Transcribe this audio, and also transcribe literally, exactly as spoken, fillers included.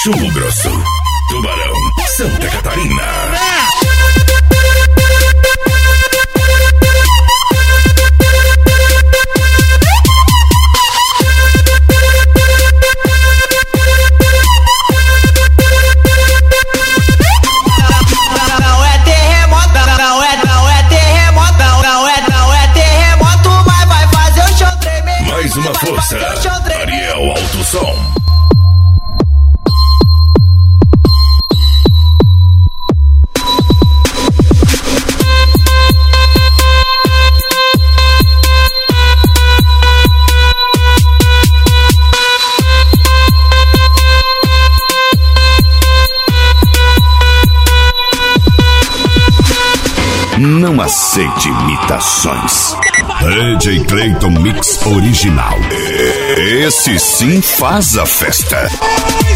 Mato Grosso, Tubarão, Santa Catarina. Não é terremoto, não é, não é terremoto, não é, não é terremoto, mas vai fazer o chão tremer. Mais uma força, Ariel Alto Som. Não aceite imitações. D J Clayton Mix Original. Esse sim faz a festa.